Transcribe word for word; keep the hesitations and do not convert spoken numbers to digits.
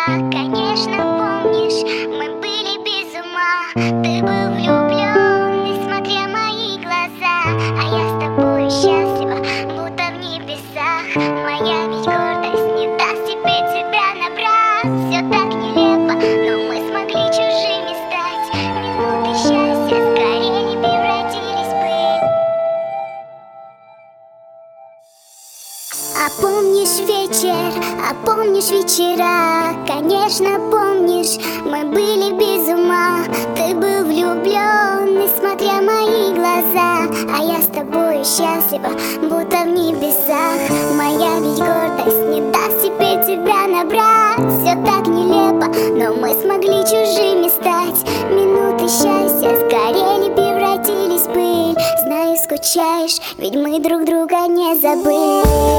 Конечно, помнишь, мы были без ума. Ты был влюблен, несмотря мои глаза. А я с тобой счастлива, будто в небесах. Моя ведь гордость не даст тебе тебя набрать. Все так нелепо, но мы смогли чужими стать. Минуты счастья сгорели, превратились в пыль. А помнишь вечер, а помнишь вечера? Конечно, помнишь, мы были без ума. Ты был влюблен, несмотря мои глаза. А я с тобой счастлива, будто в небесах. Моя ведь гордость не даст тебе тебя набрать. Все так нелепо, но мы смогли чужими стать. Минуты счастья сгорели, превратились в пыль. Знаю, скучаешь, ведь мы друг друга не забыли.